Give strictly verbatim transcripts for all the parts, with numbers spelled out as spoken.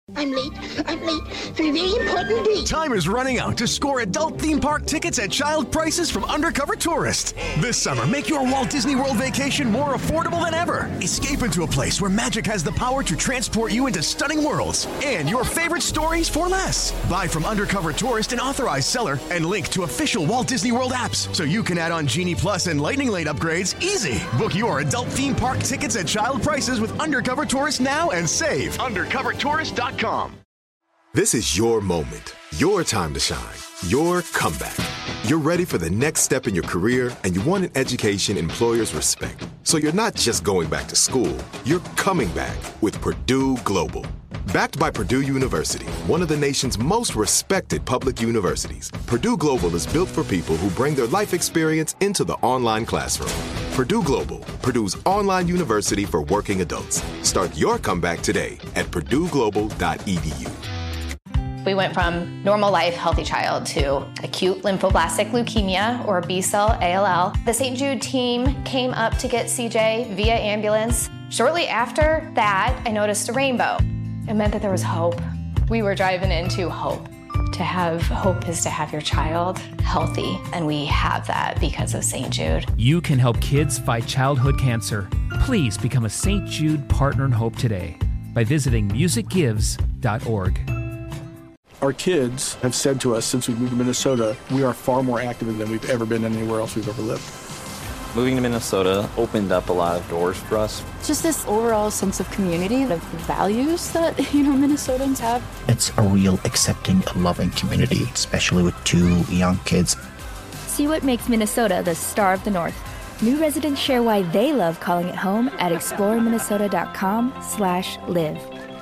I'm late. I'm late for a very important date. Time is running out to score adult theme park tickets at child prices from Undercover Tourist. This summer, make your Walt Disney World vacation more affordable than ever. Escape into a place where magic has the power to transport you into stunning worlds and your favorite stories for less. Buy from Undercover Tourist, an authorized seller, and link to official Walt Disney World apps so you can add on Genie Plus and Lightning Lane upgrades easy. Book your adult theme park tickets at child prices with Undercover Tourist now and save. undercover tourist dot com. This is your moment, your time to shine, your comeback. You're ready for the next step in your career, and you want an education employers respect. So you're not just going back to school, you're coming back with Purdue Global. Backed by Purdue University, one of the nation's most respected public universities, Purdue Global is built for people who bring their life experience into the online classroom. Purdue Global, Purdue's online university for working adults. Start your comeback today at purdue global dot e d u. We went from normal life, healthy child to acute lymphoblastic leukemia, or B-cell A L L. The Saint Jude team came up to get C J via ambulance. Shortly after that, I noticed a rainbow. It meant that there was hope. We were driving into hope. To have hope is to have your child healthy, and we have that because of Saint Jude. You can help kids fight childhood cancer. Please become a Saint Jude Partner in Hope today by visiting music gives dot org. Our kids have said to us since we moved to Minnesota, we are far more active than we've ever been anywhere else we've ever lived. Moving to Minnesota opened up a lot of doors for us. Just this overall sense of community, the values that, you know, Minnesotans have. It's a real accepting, loving community, especially with two young kids. See what makes Minnesota the star of the North. New residents share why they love calling it home at explore minnesota dot com slash live.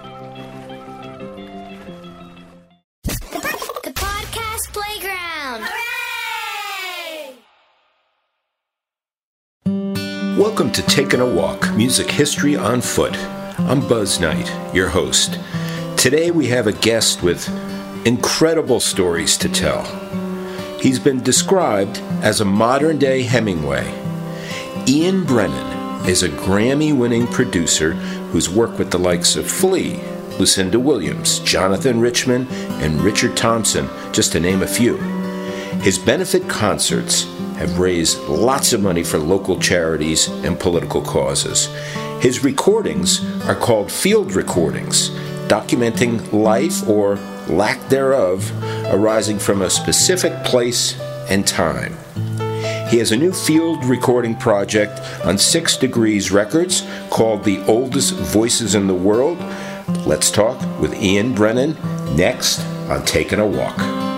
Welcome to Taking a Walk, Music History on Foot. I'm Buzz Knight, your host. Today we have a guest with incredible stories to tell. He's been described as a modern-day Hemingway. Ian Brennan is a Grammy-winning producer who's worked with the likes of Flea, Lucinda Williams, Jonathan Richman, and Richard Thompson, just to name a few. His benefit concerts have raised lots of money for local charities and political causes. His recordings are called field recordings, documenting life or lack thereof arising from a specific place and time. He has a new field recording project on Six Degrees Records called The Oldest Voices in the World. Let's talk with Ian Brennan next on Taking a Walk.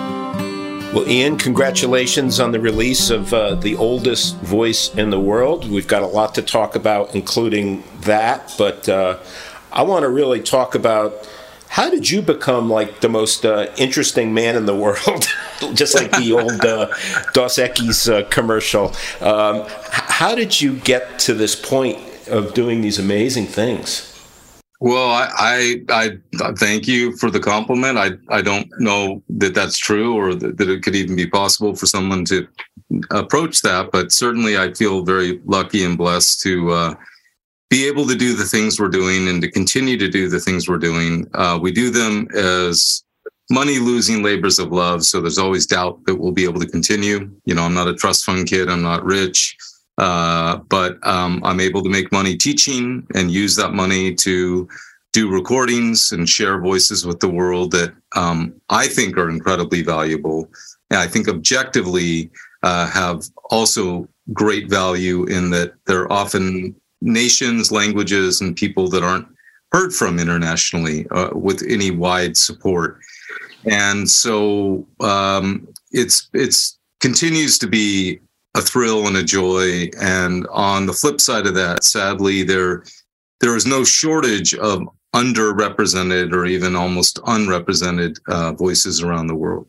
Well, Ian, congratulations on the release of uh, The Oldest Voice in the World. We've got a lot to talk about, including that, but uh, I want to really talk about how did you become like the most uh, interesting man in the world, just like the old uh, Dos Equis uh, commercial. Um, how did you get to this point of doing these amazing things? Well, I, I I thank you for the compliment. I, I don't know that that's true or that, that it could even be possible for someone to approach that, but certainly I feel very lucky and blessed to uh, be able to do the things we're doing and to continue to do the things we're doing. Uh, we do them as money-losing labors of love, so there's always doubt that we'll be able to continue. You know, I'm not a trust fund kid. I'm not rich. Uh, but um, I'm able to make money teaching and use that money to do recordings and share voices with the world that um, I think are incredibly valuable. And I think objectively uh, have also great value in that they're often nations, languages, and people that aren't heard from internationally uh, with any wide support. And so um, it's it's continues to be a thrill and a joy. And on the flip side of that, sadly, there there is no shortage of underrepresented or even almost unrepresented uh, voices around the world.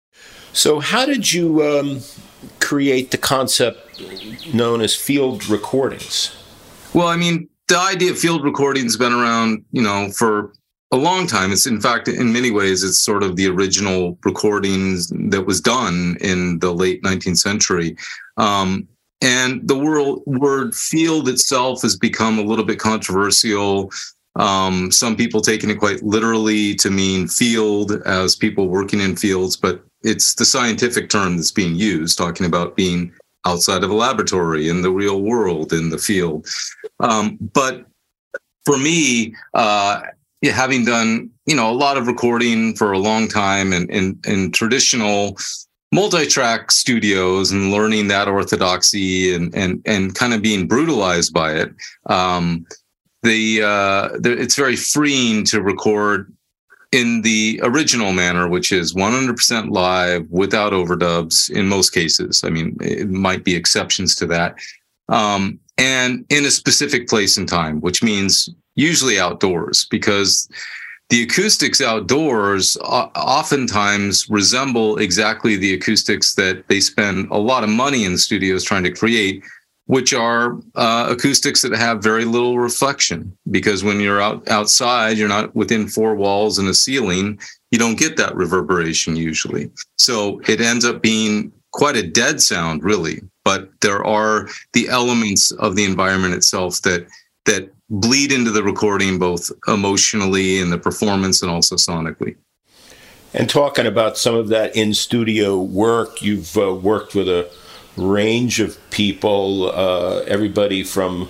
So how did you um, create the concept known as field recordings? Well, I mean, the idea of field recordings has been around, you know, for a long time. It's in fact, in many ways, it's sort of the original recordings that was done in the late nineteenth century. Um, and the world, word field itself has become a little bit controversial. Um, some people taking it quite literally to mean field as people working in fields, but it's the scientific term that's being used, talking about being outside of a laboratory in the real world, in the field. Um, but for me, uh, yeah, having done, you know, a lot of recording for a long time and in, in, in traditional multi-track studios and learning that orthodoxy and and and kind of being brutalized by it, um, the, uh, the it's very freeing to record in the original manner, which is one hundred percent live without overdubs in most cases. I mean, it might be exceptions to that. Um, and in a specific place and time, which means usually outdoors, because the acoustics outdoors oftentimes resemble exactly the acoustics that they spend a lot of money in studios trying to create, which are uh, acoustics that have very little reflection. Because when you're out outside, you're not within four walls and a ceiling, you don't get that reverberation usually. So it ends up being quite a dead sound, really. But there are the elements of the environment itself that that bleed into the recording, both emotionally in the performance and also sonically. And talking about some of that in-studio work, you've uh, worked with a range of people, uh, everybody from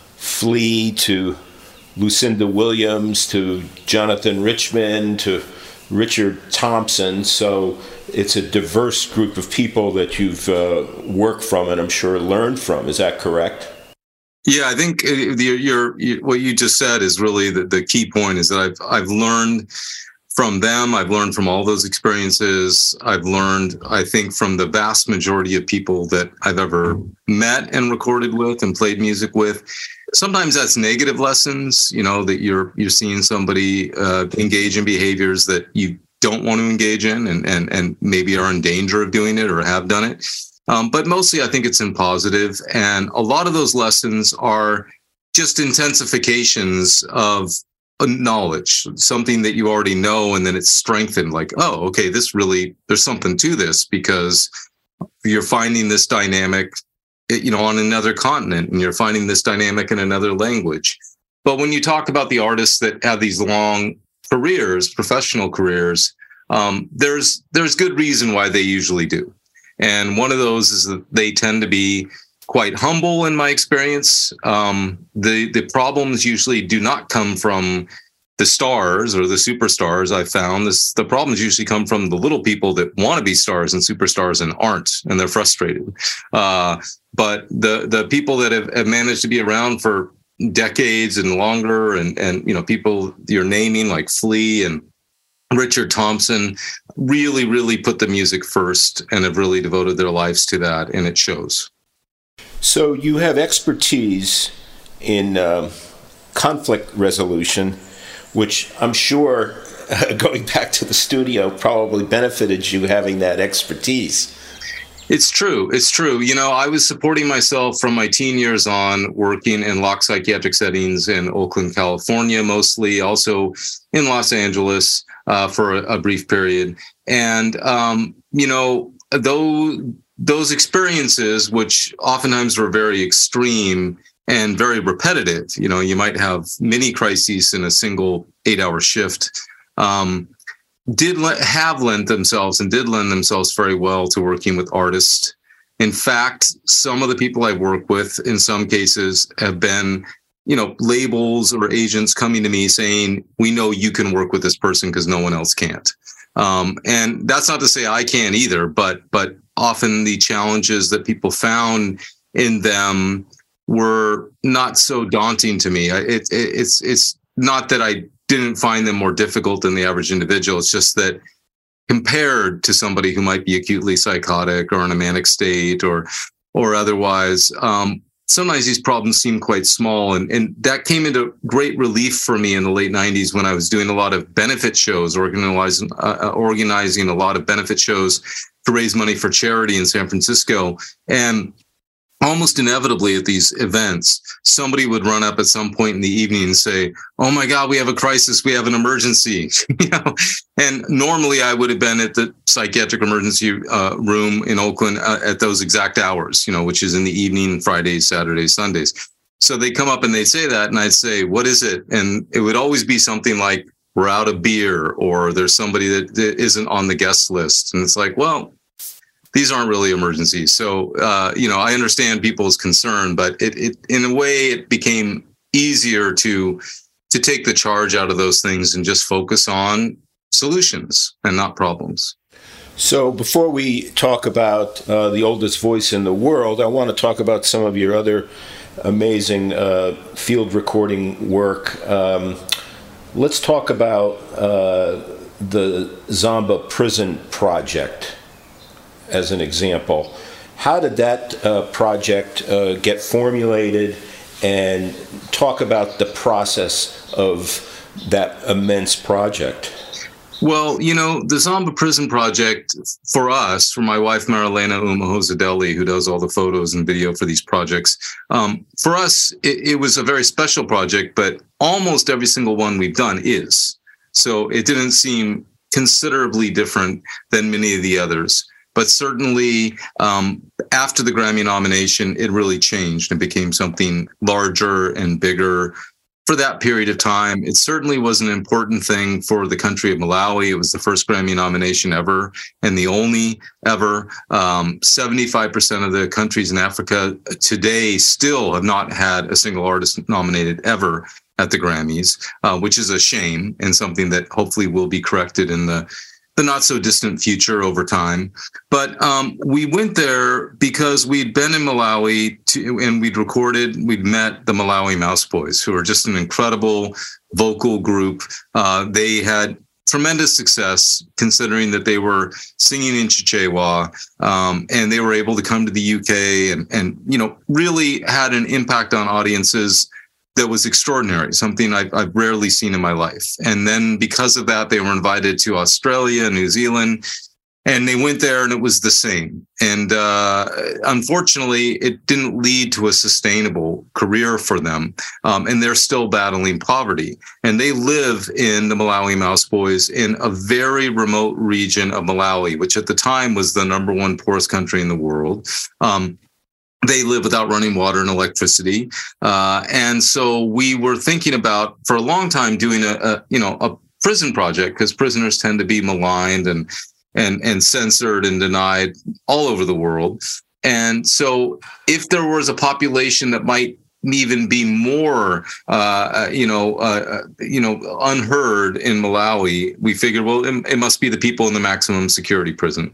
Flea to Lucinda Williams to Jonathan Richman to Richard Thompson. So it's a diverse group of people that you've uh, worked from and I'm sure learned from. Is that correct? Yeah, I think your, your, your what you just said is really the, the key point, is that I've I've learned from them. I've learned from all those experiences. I've learned, I think, from the vast majority of people that I've ever met and recorded with and played music with. Sometimes that's negative lessons, you know, that you're you're seeing somebody uh, engage in behaviors that you don't want to engage in and, and, and maybe are in danger of doing it or have done it. Um, but mostly I think it's in positive. And a lot of those lessons are just intensifications of knowledge, something that you already know, and then it's strengthened, like, oh, okay, this really, there's something to this, because you're finding this dynamic, you know, on another continent, and you're finding this dynamic in another language. But when you talk about the artists that have these long careers, professional careers, um, there's there's good reason why they usually do. And one of those is that they tend to be quite humble in my experience. Um, the the problems usually do not come from the stars or the superstars. I found this, the problems usually come from the little people that want to be stars and superstars and aren't, and they're frustrated. Uh, but the the people that have, have managed to be around for decades and longer, and and you know, people you're naming like Flea and Richard Thompson, really, really put the music first and have really devoted their lives to that, and it shows. So you have expertise in uh, conflict resolution, which I'm sure, uh, going back to the studio, probably benefited you having that expertise. It's true. It's true. You know, I was supporting myself from my teen years on, working in locked psychiatric settings in Oakland, California, mostly, also in Los Angeles uh, for a, a brief period. And, um, you know, though those experiences, which oftentimes were very extreme and very repetitive, you know, you might have many crises in a single eight-hour shift, um, did le- have lent themselves and did lend themselves very well to working with artists. In fact, some of the people I've worked with, in some cases, have been, you know, labels or agents coming to me saying, we know you can work with this person because no one else can't. Um, and that's not to say I can't either, but but often the challenges that people found in them were not so daunting to me. It, it, it's it's not that I didn't find them more difficult than the average individual. It's just that compared to somebody who might be acutely psychotic or in a manic state or or otherwise, um, sometimes these problems seem quite small. And, and that came into great relief for me in the late nineties when I was doing a lot of benefit shows, organizing, uh, organizing a lot of benefit shows to raise money for charity in San Francisco. And almost inevitably at these events, somebody would run up at some point in the evening and say, oh my God, we have a crisis. We have an emergency. you know, and normally I would have been at the psychiatric emergency uh, room in Oakland uh, at those exact hours, you know, which is in the evening, Fridays, Saturdays, Sundays. So they come up and they say that, and I'd say, what is it? And it would always be something like, we're out of beer, or there's somebody that, that isn't on the guest list. And it's like, well, these aren't really emergencies. So, uh, you know, I understand people's concern, but it, it, in a way, it became easier to, to take the charge out of those things and just focus on solutions and not problems. So before we talk about uh, the oldest voice in the world, I want to talk about some of your other amazing uh, field recording work. Um, let's talk about uh, the Zomba Prison Project as an example. How did that uh, project uh, get formulated, and talk about the process of that immense project? Well, you know, the Zomba Prison Project, for us, for my wife, Marilena Uma-Hosadeli, who does all the photos and video for these projects, um, for us, it, it was a very special project, but almost every single one we've done is. So it didn't seem considerably different than many of the others. But certainly, um, after the Grammy nomination, it really changed and became something larger and bigger. For that period of time, it certainly was an important thing for the country of Malawi. It was the first Grammy nomination ever, and the only ever. Um, seventy-five percent of the countries in Africa today still have not had a single artist nominated ever at the Grammys, uh, which is a shame, and something that hopefully will be corrected in the the not so distant future over time. But um, we went there because we'd been in Malawi to, and we'd recorded, we'd met the Malawi Mouse Boys, who are just an incredible vocal group. Uh, they had tremendous success considering that they were singing in Chichewa, um, and they were able to come to the U K and, and, you know, really had an impact on audiences that was extraordinary, something I've, I've rarely seen in my life. And then because of that, they were invited to Australia, New Zealand, and they went there and it was the same. And uh, unfortunately, it didn't lead to a sustainable career for them. Um, and they're still battling poverty. And they live in the Malawi Mouse Boys in a very remote region of Malawi, which at the time was the number one poorest country in the world. Um, They live without running water and electricity. Uh, and so we were thinking about, for a long time, doing a, a you know, a prison project, because prisoners tend to be maligned and, and, and censored and denied all over the world. And so if there was a population that might even be more, uh, you know, uh, you know, unheard in Malawi, we figured, well, it, it must be the people in the maximum security prison.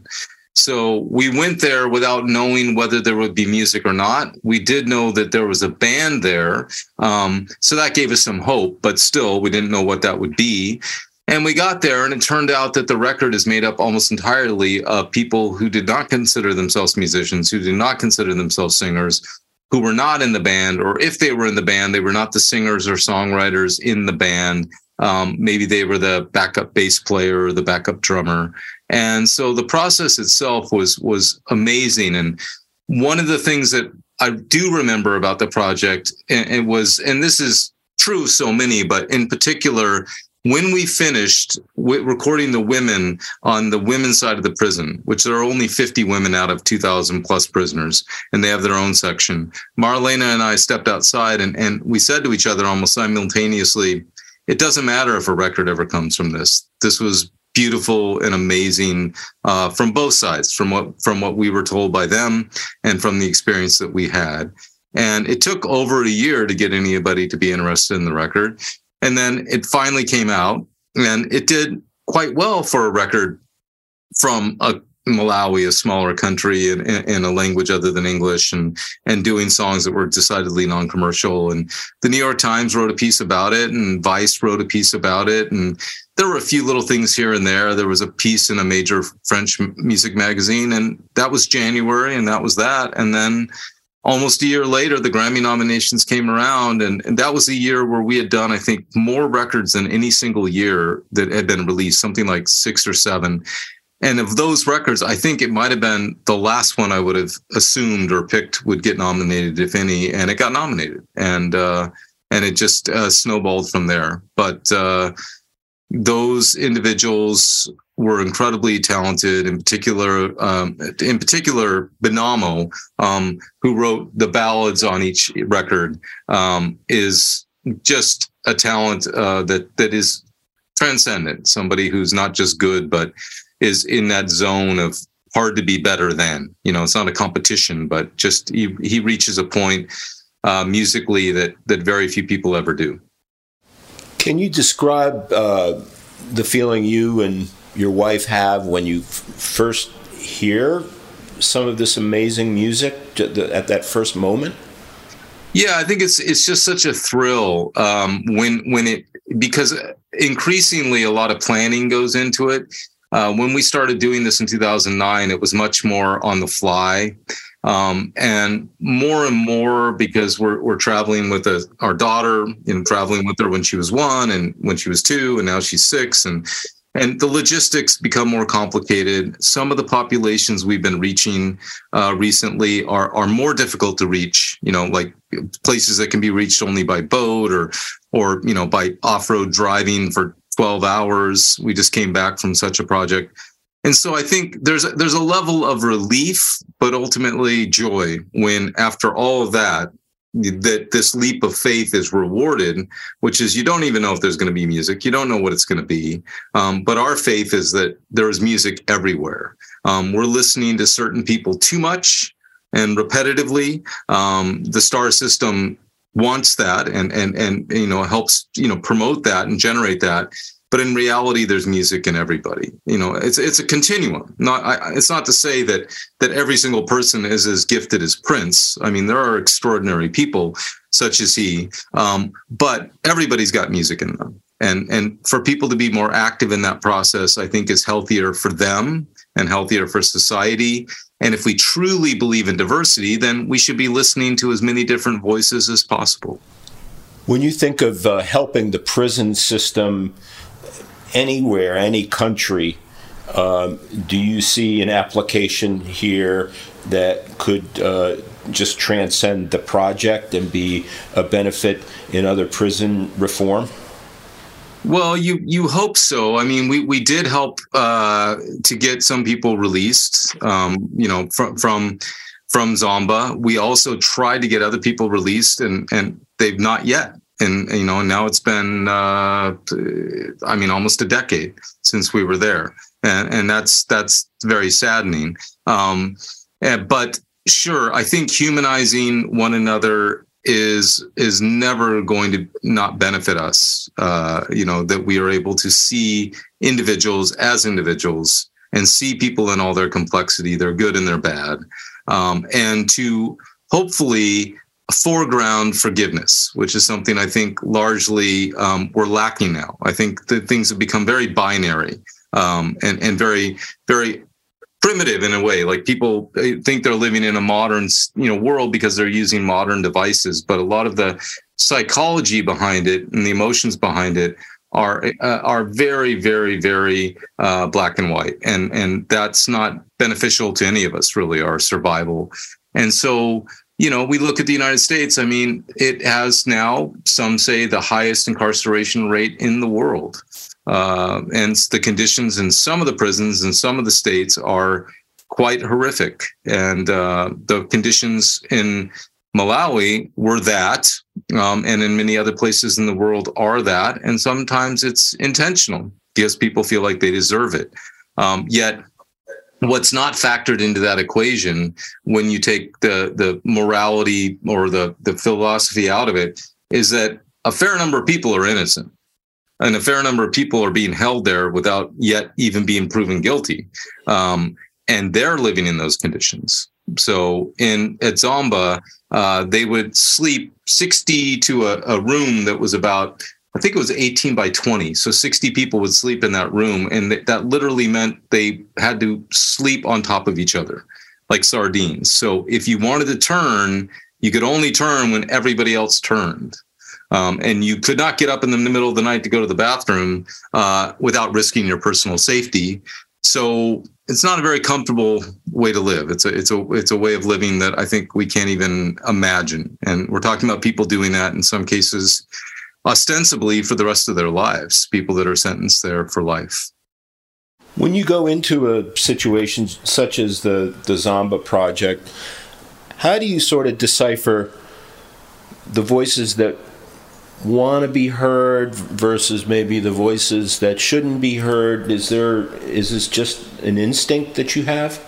So we went there without knowing whether there would be music or not. We did know that there was a band there. Um, so that gave us some hope, but still we didn't know what that would be. And we got there and it turned out that the record is made up almost entirely of people who did not consider themselves musicians, who did not consider themselves singers, who were not in the band, or if they were in the band, they were not the singers or songwriters in the band. Um, maybe they were the backup bass player or the backup drummer. And so the process itself was was amazing. And one of the things that I do remember about the project, and it was, and this is true of so many, but in particular, when we finished w- recording the women on the women's side of the prison, which there are only fifty women out of two thousand plus prisoners, and they have their own section, Marlena and I stepped outside and, and we said to each other almost simultaneously, it doesn't matter if a record ever comes from this. This was beautiful and amazing uh, from both sides, from what from what we were told by them and from the experience that we had. And it took over a year to get anybody to be interested in the record. And then it finally came out, and it did quite well for a record from a Malawi, a smaller country in, in, in a language other than English, and and doing songs that were decidedly non-commercial. And the New York Times wrote a piece about it, and Vice wrote a piece about it, and there were a few little things here and there. There was a piece in a major French music magazine, and that was January, and that was that. And then almost a year later, the Grammy nominations came around, and, and that was a year where we had done, I think, more records than any single year that had been released, something like six or seven. And of those records, I think it might have been the last one I would have assumed or picked would get nominated, if any, and it got nominated. And uh, and it just uh, snowballed from there. But uh, those individuals were incredibly talented. In particular, um, in particular, Bonomo, um, who wrote the ballads on each record, um, is just a talent uh, that that is transcendent. Somebody who's not just good, but is in that zone of hard to be better than. You know, it's not a competition, but just he, he reaches a point uh, musically that that very few people ever do. Can you describe uh, the feeling you and your wife have when you f- first hear some of this amazing music at that first moment? Yeah, I think it's it's just such a thrill um, when when it because increasingly a lot of planning goes into it. Uh, when we started doing this in two thousand nine, it was much more on the fly. Um, and more and more because we're we're traveling with a, our daughter, you know, traveling with her when she was one and when she was two, and now she's six, and and the logistics become more complicated. Some of the populations we've been reaching uh, recently are are more difficult to reach. You know, like places that can be reached only by boat or or you know by off-road driving for twelve hours. We just came back from such a project. And so I think there's there's a level of relief, but ultimately joy when after all of that, that this leap of faith is rewarded, which is you don't even know if there's going to be music. You don't know what it's going to be. Um, but our faith is that there is music everywhere. Um, we're listening to certain people too much and repetitively. Um, the star system wants that and, and, and, you know, helps, you know, promote that and generate that. But in reality, there's music in everybody. You know, it's it's a continuum. Not I, it's not to say that that every single person is as gifted as Prince. I mean, there are extraordinary people such as he, um, but everybody's got music in them. And and for people to be more active in that process, I think is healthier for them and healthier for society. And if we truly believe in diversity, then we should be listening to as many different voices as possible. When you think of uh, helping the prison system anywhere, any country, um, do you see an application here that could uh, just transcend the project and be a benefit in other prison reform? Well, you you hope so. I mean, we, we did help uh, to get some people released, um, you know, from from from Zomba. We also tried to get other people released, and and they've not yet. And, you know, now it's been, uh, I mean, almost a decade since we were there. And, and that's that's very saddening. Um, but sure, I think humanizing one another is is never going to not benefit us. Uh, you know, that we are able to see individuals as individuals and see people in all their complexity, their good and their bad, um, and to hopefully foreground forgiveness, which is something I think largely um, we're lacking now. I think that things have become very binary um, and, and very, very primitive in a way. Like people think they're living in a modern, you know, world because they're using modern devices, but a lot of the psychology behind it and the emotions behind it are uh, are very, very, very uh, black and white, and and that's not beneficial to any of us, really, our survival. And so, you know, we look at the United States. I mean, it has now, some say, the highest incarceration rate in the world. Uh, and the conditions in some of the prisons in some of the states are quite horrific. And uh, the conditions in Malawi were that, um, and in many other places in the world are that. And sometimes it's intentional because people feel like they deserve it. Um, yet, what's not factored into that equation when you take the the morality or the, the philosophy out of it is that a fair number of people are innocent and a fair number of people are being held there without yet even being proven guilty. Um, and they're living in those conditions. So in at Zomba, uh, they would sleep sixty to a, a room that was about, I think it was eighteen by twenty. So sixty people would sleep in that room. And th- that literally meant they had to sleep on top of each other like sardines. So if you wanted to turn, you could only turn when everybody else turned. Um, and you could not get up in the middle of the night to go to the bathroom uh, without risking your personal safety. So it's not a very comfortable way to live. It's a it's a it's a way of living that I think we can't even imagine. And we're talking about people doing that in some cases ostensibly for the rest of their lives, people that are sentenced there for life. When you go into a situation such as the, the Zomba Project, how do you sort of decipher the voices that want to be heard versus maybe the voices that shouldn't be heard? Is there, is this just an instinct that you have?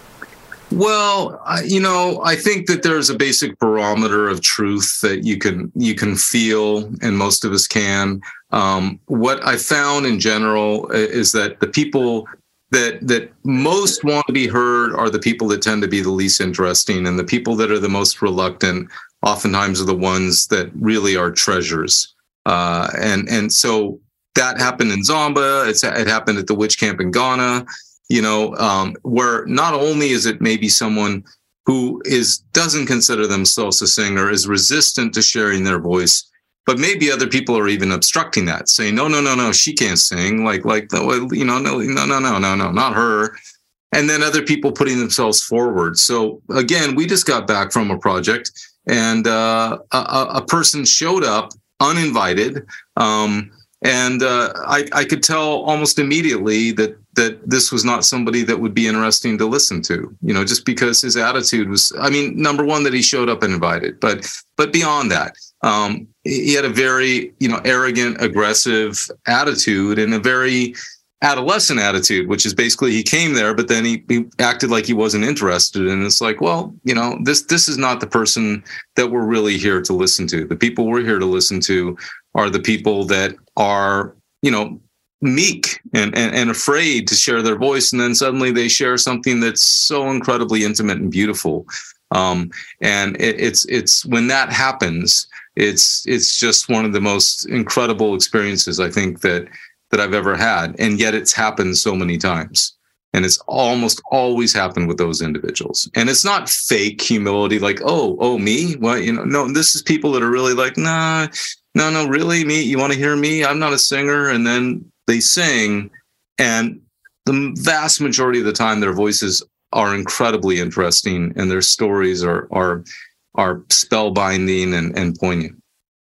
Well, you know, I think that there's a basic barometer of truth that you can you can feel, and most of us can. Um, what I found in general is that the people that that most want to be heard are the people that tend to be the least interesting, and the people that are the most reluctant oftentimes are the ones that really are treasures. Uh, and and so that happened in Zomba. It's, it happened at the witch camp in Ghana. You know, um, where not only is it maybe someone who is doesn't consider themselves a singer, is resistant to sharing their voice, but maybe other people are even obstructing that, saying, no, no, no, no, she can't sing. Like, like, you know, no, no, no, no, no, no, not her. And then other people putting themselves forward. So again, we just got back from a project, and uh, a, a person showed up uninvited. Um, and uh, I, I could tell almost immediately that that this was not somebody that would be interesting to listen to, you know, just because his attitude was, I mean, number one, that he showed up uninvited, but, but beyond that, um, he had a very, you know, arrogant, aggressive attitude, and a very adolescent attitude, which is basically he came there, but then he, he acted like he wasn't interested. And it's like, well, you know, this, this is not the person that we're really here to listen to. The people we're here to listen to are the people that are, you know, meek and, and, and afraid to share their voice. And then suddenly they share something that's so incredibly intimate and beautiful. Um, and it, it's, it's when that happens, it's, it's just one of the most incredible experiences I think that, that I've ever had. And yet it's happened so many times. And it's almost always happened with those individuals. And it's not fake humility, like, oh, oh, me? Well, you know, no, this is people that are really like, nah, no, no, really, me? You want to hear me? I'm not a singer. And then they sing, and the vast majority of the time, their voices are incredibly interesting, and their stories are are are spellbinding and, and poignant.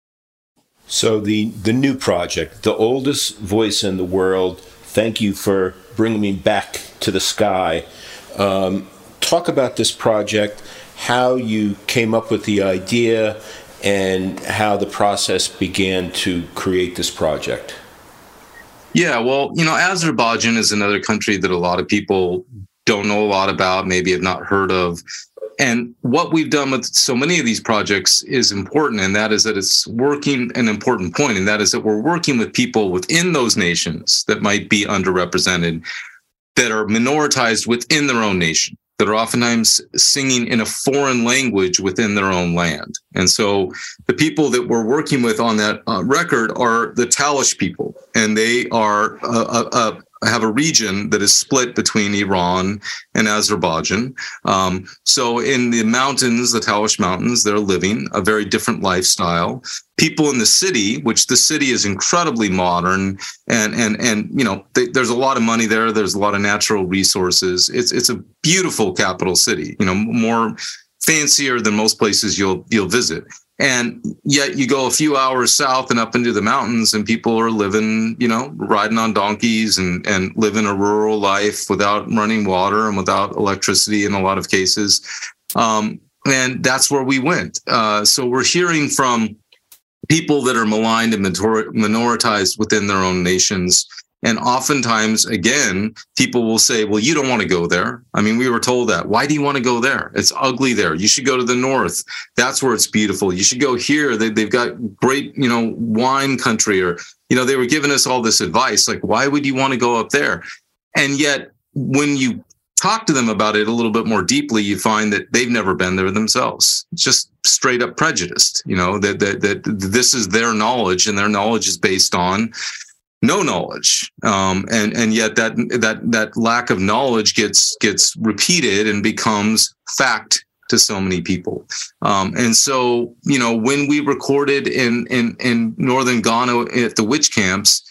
So the the new project, The Oldest Voice in the World. Thank you for bringing me back to the sky. Um, talk about this project, how you came up with the idea, and how the process began to create this project. Yeah, well, you know, Azerbaijan is another country that a lot of people don't know a lot about, maybe have not heard of. And what we've done with so many of these projects is important, and that is that it's working an important point, and that is that we're working with people within those nations that might be underrepresented, that are minoritized within their own nation, that are oftentimes singing in a foreign language within their own land. And so the people that we're working with on that uh, record are the Talish people, and they are uh, uh, have a region that is split between Iran and Azerbaijan. Um, so in the mountains, the Talish Mountains, they're living a very different lifestyle. People in the city, which the city is incredibly modern, and and and you know, they, there's a lot of money there. There's a lot of natural resources. It's it's a beautiful capital city. You know, more fancier than most places you'll you'll visit. And yet you go a few hours south and up into the mountains, and people are living, you know, riding on donkeys and, and living a rural life without running water and without electricity in a lot of cases. Um, and that's where we went. Uh, so we're hearing from people that are maligned and minor- minoritized within their own nations. And oftentimes, again, people will say, well, you don't want to go there. I mean, we were told that. Why do you want to go there? It's ugly there. You should go to the north. That's where it's beautiful. You should go here. They, they've got great, you know, wine country, or, you know, they were giving us all this advice. Like, why would you want to go up there? And yet, when you talk to them about it a little bit more deeply, you find that they've never been there themselves. It's just straight up prejudiced, you know, that, that, that this is their knowledge, and their knowledge is based on no knowledge, um, and and yet that that that lack of knowledge gets gets repeated and becomes fact to so many people. Um, and so, you know, when we recorded in in in northern Ghana at the witch camps,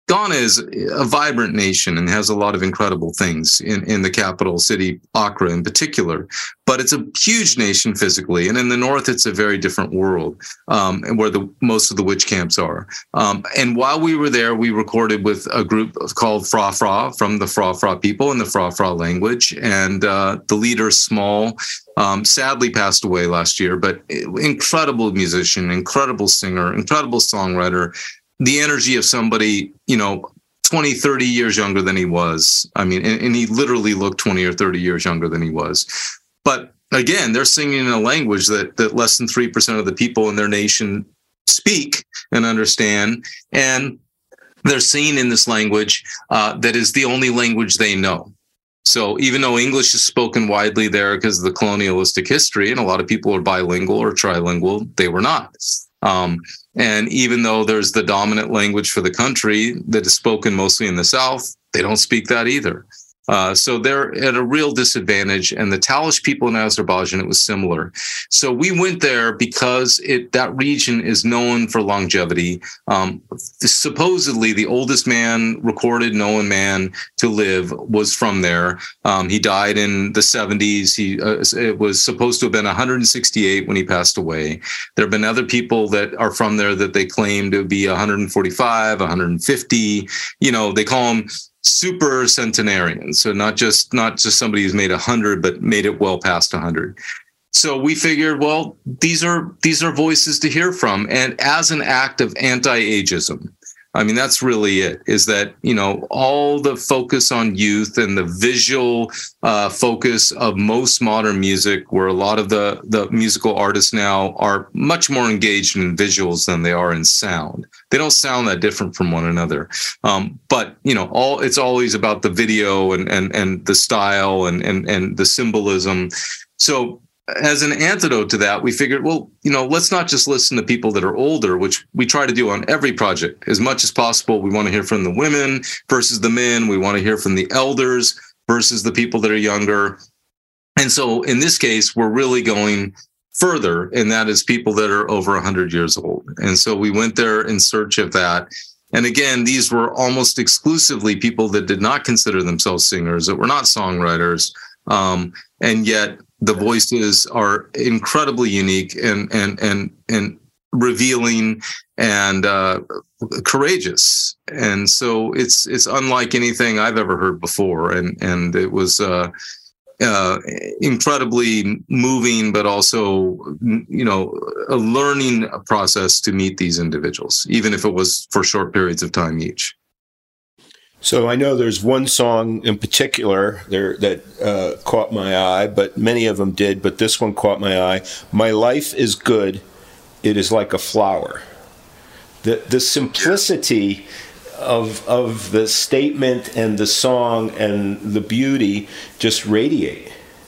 Ghana is a vibrant nation and has a lot of incredible things in, in the capital city, Accra in particular. But it's a huge nation physically. And in the north, it's a very different world, um, where the most of the witch camps are. Um, and while we were there, we recorded with a group called Fra Fra, from the Fra Fra people in the Fra Fra language. And uh, the leader, Small, um, sadly passed away last year, but incredible musician, incredible singer, incredible songwriter. The energy of somebody, you know, twenty, thirty years younger than he was. I mean, and, and he literally looked twenty or thirty years younger than he was. But again, they're singing in a language that, that less than three percent of the people in their nation speak and understand. And they're singing in this language uh, that is the only language they know. So even though English is spoken widely there because of the colonialistic history, and a lot of people are bilingual or trilingual, they were not. Um, and even though there's the dominant language for the country that is spoken mostly in the South, they don't speak that either. Uh, so they're at a real disadvantage. And the Talish people in Azerbaijan, it was similar. So we went there because it that region is known for longevity. Um, supposedly, the oldest man, recorded known man to live was from there. Um, he died in the seventies. He uh, it was supposed to have been one hundred sixty-eight when he passed away. There have been other people that are from there that they claim to be one hundred forty-five, one hundred fifty. You know, they call them super centenarians. So not just not just somebody who's made a hundred, but made it well past a hundred. So we figured, well, these are these are voices to hear from. And as an act of anti-ageism, I mean, that's really it, is that, you know, all the focus on youth and the visual uh, focus of most modern music, where a lot of the, the musical artists now are much more engaged in visuals than they are in sound. They don't sound that different from one another. Um, but, you know, all it's always about the video and and and the style and and and the symbolism. So as an antidote to that, we figured, well, you know, let's not just listen to people that are older, which we try to do on every project as much as possible. We want to hear from the women versus the men. We want to hear from the elders versus the people that are younger. And so in this case, we're really going further, and that is people that are over one hundred years old. And so we went there in search of that. And again, these were almost exclusively people that did not consider themselves singers, that were not songwriters. Um, and yet the voices are incredibly unique and and and and revealing and uh, courageous. And so it's it's unlike anything I've ever heard before. And and it was uh, uh, incredibly moving, but also, you know, a learning process to meet these individuals, even if it was for short periods of time each. So I know there's one song in particular there that uh, caught my eye, but many of them did, but this one caught my eye. My life is good. It is like a flower. The the simplicity of of the statement and the song and the beauty just radiate.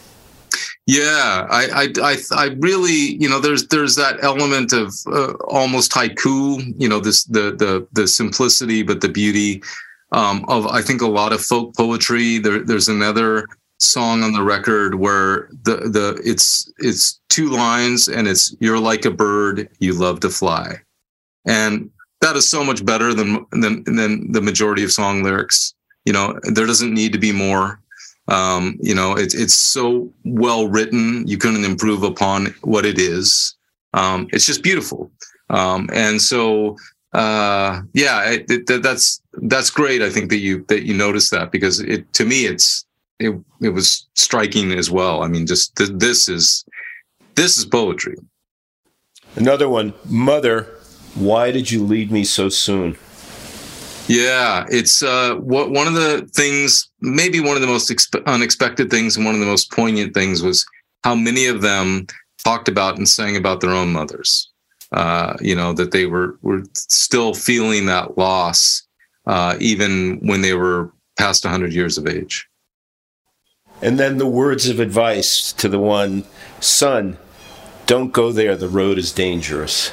Yeah, I, I, I, I really, you know, there's, there's that element of uh, almost haiku, you know, this, the, the, the simplicity, but the beauty um, of, I think, a lot of folk poetry. There, there's another song on the record where the, the, it's, it's two lines and it's, you're like a bird, you love to fly. And that is so much better than, than, than the majority of song lyrics. You know, there doesn't need to be more. Um, you know, it's it's so well written. You couldn't improve upon what it is. Um, it's just beautiful. Um, and so, uh, yeah, it, it, that's that's great. I think that you that you noticed that, because it to me it's it it was striking as well. I mean, just th- this is this is poetry. Another one, Mother, why did you leave me so soon? Yeah, it's uh, what one of the things, maybe one of the most expe- unexpected things, and one of the most poignant things was how many of them talked about and sang about their own mothers. Uh, you know, that they were were still feeling that loss, uh, even when they were past one hundred years of age. And then the words of advice to the one, son, don't go there. The road is dangerous.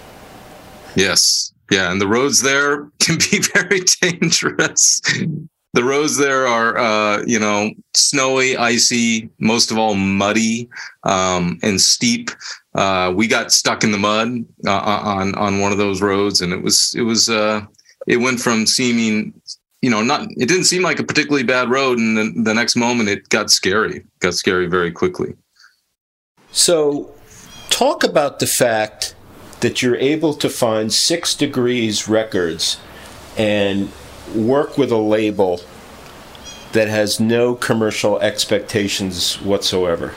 Yes. Yeah, and the roads there can be very dangerous. The roads there are, uh, you know, snowy, icy, most of all muddy, um, and steep. Uh, we got stuck in the mud uh, on on one of those roads, and it was it was uh, it went from seeming, you know, not, it didn't seem like a particularly bad road. And then the next moment it got scary, got scary very quickly. So talk about the fact that you're able to find Six Degrees Records and work with a label that has no commercial expectations whatsoever.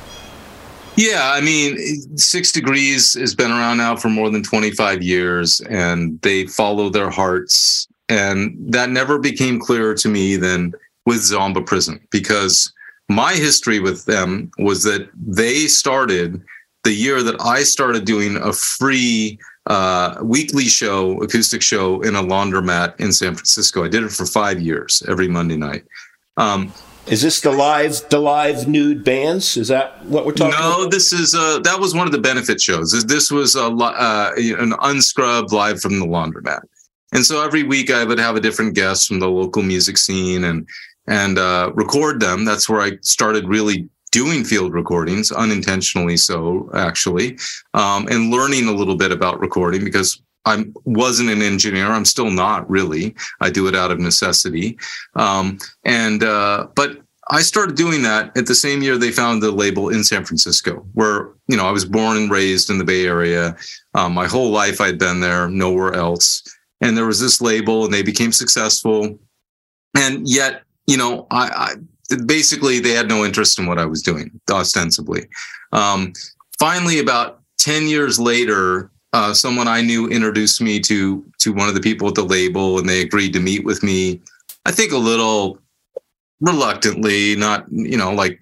Yeah, I mean, Six Degrees has been around now for more than twenty-five years, and they follow their hearts. And that never became clearer to me than with Zomba Prison, because my history with them was that they started the year that I started doing a free uh, weekly show, acoustic show in a laundromat in San Francisco. I did it for five years, every Monday night. Um, Is this the live, the live nude bands? Is that what we're talking no, about? No, this is uh, that was one of the benefit shows. This, this was a uh, an unscrubbed live from the laundromat, and so every week I would have a different guest from the local music scene and and uh, record them. That's where I started really doing field recordings, unintentionally so, actually, um, and learning a little bit about recording because I wasn't an engineer. I'm still not really. I do it out of necessity. Um, and uh, but I started doing that at the same year they founded the label in San Francisco, where, you know, I was born and raised in the Bay Area. Um, my whole life I'd been there, nowhere else. And there was this label, and they became successful. And yet, you know, I, I basically they had no interest in what I was doing, ostensibly. Um, finally, about ten years later, Uh, someone I knew introduced me to to one of the people at the label, and they agreed to meet with me. I think a little reluctantly, not you know like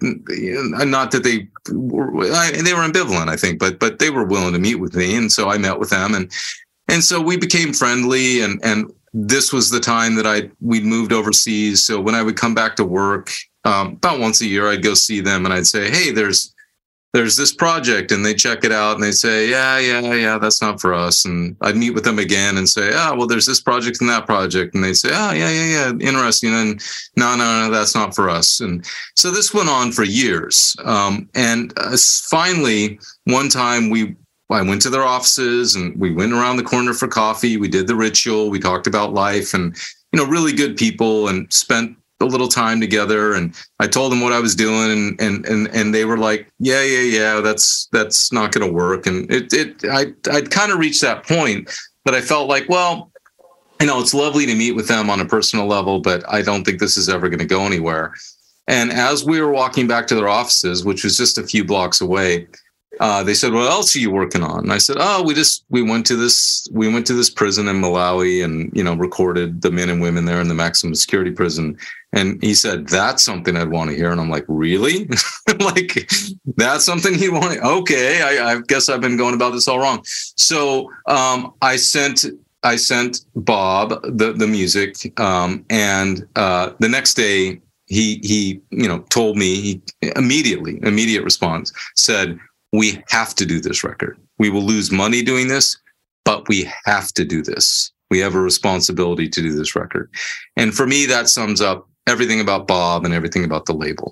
not that they were, I, they were ambivalent, I think, but but they were willing to meet with me, and so I met with them, and and so we became friendly, and and this was the time that I we'd moved overseas. So when I would come back to work, um, about once a year, I'd go see them, and I'd say, hey, there's. There's this project, and they check it out and they say, yeah, yeah, yeah, that's not for us. And I'd meet with them again and say, oh, well, there's this project and that project. And they'd say, oh, yeah, yeah, yeah, interesting. And no, no, no, that's not for us. And so this went on for years. Um, and uh, finally, one time we, I went to their offices and we went around the corner for coffee. We did the ritual. We talked about life and, you know, really good people, and spent a little time together, and I told them what I was doing, and and and and they were like, yeah, yeah, yeah, that's that's not going to work. And it it I I'd kind of reached that point that I felt like, well, you know, it's lovely to meet with them on a personal level, but I don't think this is ever going to go anywhere. And as we were walking back to their offices, which was just a few blocks away, uh, they said, what else are you working on? And I said, oh, we just, we went to this, we went to this prison in Malawi and, you know, recorded the men and women there in the maximum security prison. And he said, that's something I'd want to hear. And I'm like, really? Like, that's something you want to, okay. I, I guess I've been going about this all wrong. So um, I sent, I sent Bob the, the music. Um, and uh, the next day he, he, you know, told me he immediately, immediate response said, we have to do this record. We will lose money doing this, but we have to do this. We have a responsibility to do this record. And for me, that sums up everything about Bob and everything about the label.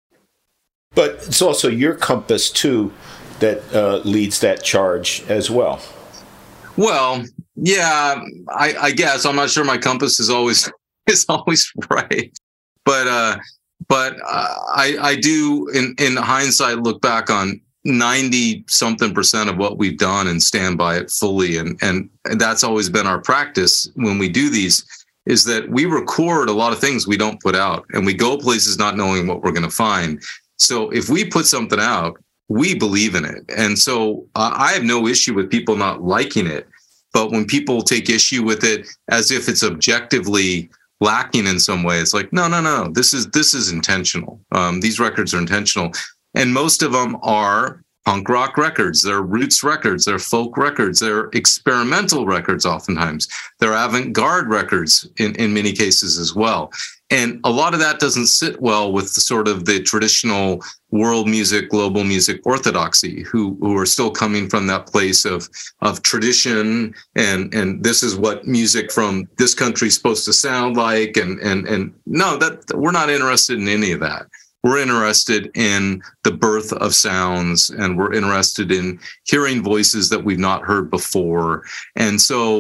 But it's also your compass, too, that uh, leads that charge as well. Well, yeah, I, I guess. I'm not sure my compass is always is always right. But uh, but uh, I, I do, in, in hindsight, look back on ninety something percent of what we've done and stand by it fully. And, and that's always been our practice when we do these, is that we record a lot of things we don't put out, and we go places not knowing what we're going to find. So if we put something out, we believe in it. And so uh, I have no issue with people not liking it. But when people take issue with it as if it's objectively lacking in some way, it's like, no, no, no, this is, this is intentional. Um, these records are intentional. And most of them are punk rock records. They're roots records. They're folk records. They're experimental records oftentimes. They're avant-garde records in, in many cases as well. And a lot of that doesn't sit well with the sort of the traditional world music, global music orthodoxy, who, who are still coming from that place of, of tradition. And, and this is what music from this country is supposed to sound like. And, and, and no, that we're not interested in any of that. We're interested in the birth of sounds, and we're interested in hearing voices that we've not heard before. And so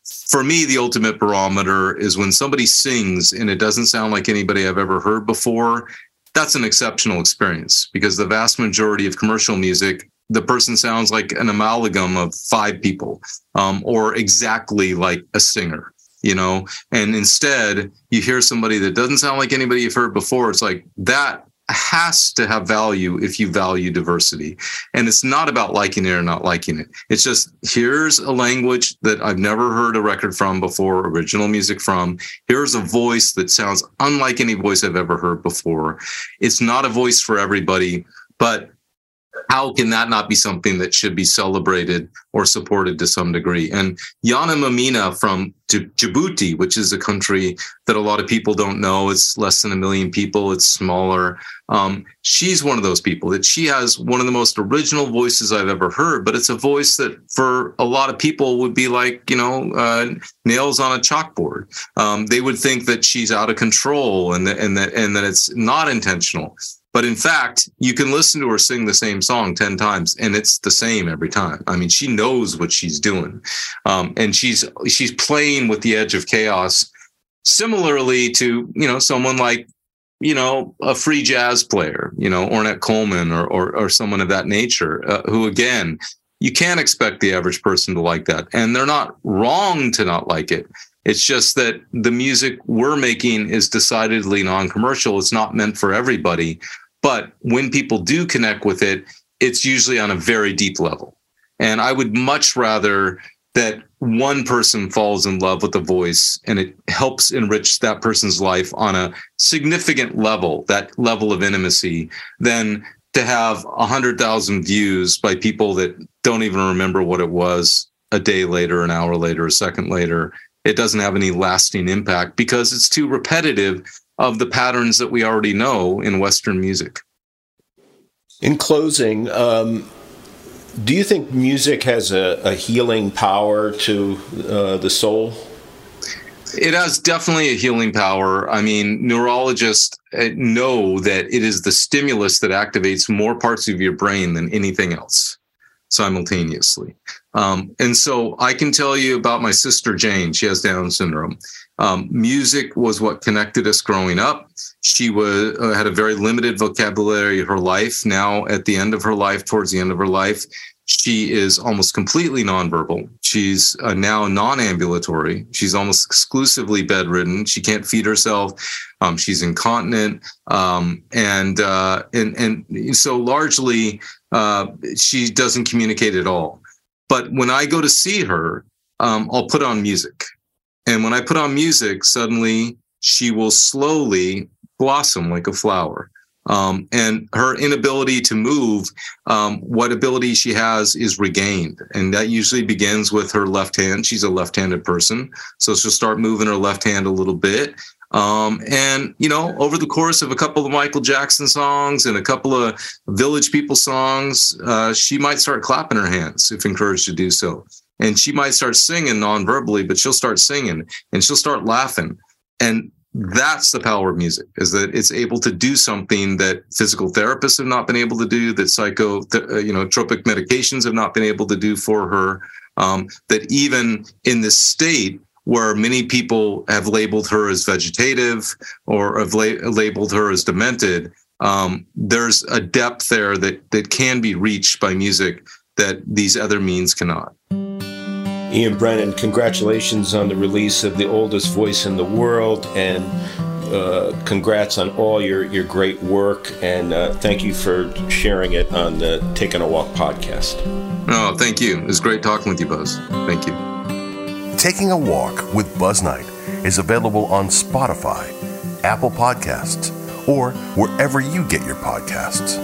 for me, the ultimate barometer is when somebody sings and it doesn't sound like anybody I've ever heard before. That's an exceptional experience, because the vast majority of commercial music, the person sounds like an amalgam of five people, um, or exactly like a singer, you know, and instead you hear somebody that doesn't sound like anybody you've heard before. It's like, that has to have value if you value diversity. And it's not about liking it or not liking it. It's just, here's a language that I've never heard a record from before, original music from. Here's a voice that sounds unlike any voice I've ever heard before. It's not a voice for everybody, but how can that not be something that should be celebrated or supported to some degree? And Yana Mamina from Djibouti, which is a country that a lot of people don't know, it's less than a million people, it's smaller. Um, she's one of those people that she has one of the most original voices I've ever heard, but it's a voice that for a lot of people would be like, you know, uh, nails on a chalkboard. Um, they would think that she's out of control and that, and that, and that it's not intentional. But in fact, you can listen to her sing the same song ten times and it's the same every time. I mean, she knows what she's doing. Um, and she's she's playing with the edge of chaos, similarly to, you know, someone like, you know, a free jazz player, you know, Ornette Coleman or or, or someone of that nature, uh, who, again, you can't expect the average person to like that. And they're not wrong to not like it. It's just that the music we're making is decidedly non-commercial. It's not meant for everybody. But when people do connect with it, it's usually on a very deep level. And I would much rather that one person falls in love with the voice and it helps enrich that person's life on a significant level, that level of intimacy, than to have one hundred thousand views by people that don't even remember what it was a day later, an hour later, a second later. It doesn't have any lasting impact because it's too repetitive of the patterns that we already know in Western music. In closing, um, do you think music has a, a healing power to uh, the soul? It has definitely a healing power. I mean, neurologists know that it is the stimulus that activates more parts of your brain than anything else simultaneously. Um, and so I can tell you about my sister, Jane. She has Down syndrome. Um, music was what connected us growing up. She was uh, had a very limited vocabulary of her life. Now, at the end of her life, towards the end of her life, she is almost completely nonverbal. She's uh, now non-ambulatory. She's almost exclusively bedridden. She can't feed herself. Um, she's incontinent. Um, and, uh, and, and so largely, uh, she doesn't communicate at all. But when I go to see her, um, I'll put on music. And when I put on music, suddenly she will slowly blossom like a flower. Um, and her inability to move, um, what ability she has is regained. And that usually begins with her left hand. She's a left-handed person. So she'll start moving her left hand a little bit. Um, and, you know, over the course of a couple of Michael Jackson songs and a couple of Village People songs, uh, she might start clapping her hands if encouraged to do so. And she might start singing non-verbally, but she'll start singing and she'll start laughing. And that's the power of music, is that it's able to do something that physical therapists have not been able to do, that psycho, you know, tropic medications have not been able to do for her, um, that even in this state where many people have labeled her as vegetative or have la- labeled her as demented, um, there's a depth there that, that can be reached by music that these other means cannot. Ian Brennan, congratulations on the release of The Oldest Voice in the World, and uh, congrats on all your, your great work, and uh, thank you for sharing it on the Taking a Walk podcast. Oh, thank you. It was great talking with you, Buzz. Thank you. Taking a Walk with Buzz Knight is available on Spotify, Apple Podcasts, or wherever you get your podcasts.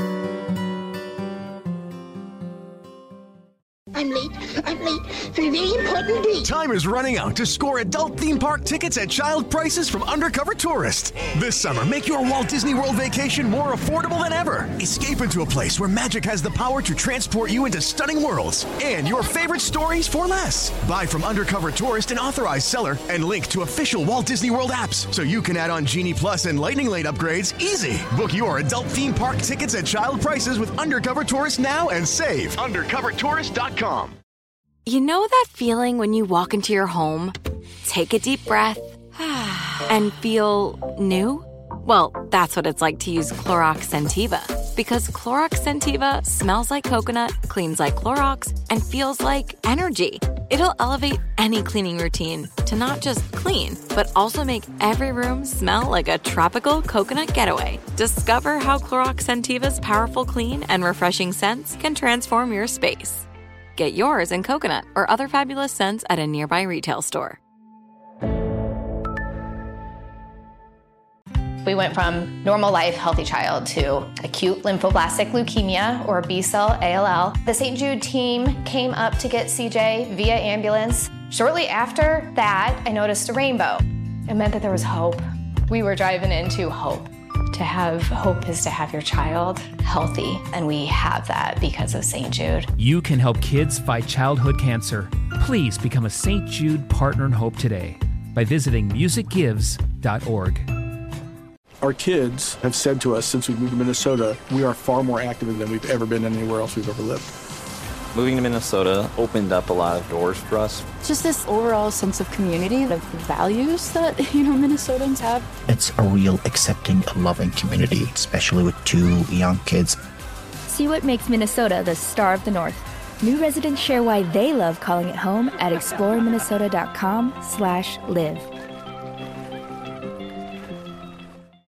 I'm late. I'm late for a very important date. Time is running out to score adult theme park tickets at child prices from Undercover Tourist. This summer, make your Walt Disney World vacation more affordable than ever. Escape into a place where magic has the power to transport you into stunning worlds and your favorite stories for less. Buy from Undercover Tourist, an authorized seller, and link to official Walt Disney World apps so you can add on Genie Plus and Lightning Lane upgrades easy. Book your adult theme park tickets at child prices with Undercover Tourist now and save. undercover tourist dot com. You know that feeling when you walk into your home, take a deep breath, and feel new? Well, that's what it's like to use Clorox Scentiva. Because Clorox Scentiva smells like coconut, cleans like Clorox, and feels like energy. It'll elevate any cleaning routine to not just clean, but also make every room smell like a tropical coconut getaway. Discover how Clorox Scentiva's powerful clean and refreshing scents can transform your space. Get yours in coconut or other fabulous scents at a nearby retail store. We went from normal life, healthy child to acute lymphoblastic leukemia or B-cell A L L. The Saint Jude team came up to get C J via ambulance. Shortly after that, I noticed a rainbow. It meant that there was hope. We were driving into hope. To have hope is to have your child healthy, and we have that because of Saint Jude. You can help kids fight childhood cancer. Please become a Saint Jude Partner in Hope today by visiting music gives dot org. Our kids have said to us since we moved to Minnesota, we are far more active than we've ever been anywhere else we've ever lived. Moving to Minnesota opened up a lot of doors for us. Just this overall sense of community, of values that, you know, Minnesotans have. It's a real accepting, loving community, especially with two young kids. See what makes Minnesota the star of the North. New residents share why they love calling it home at explore minnesota dot com slash live.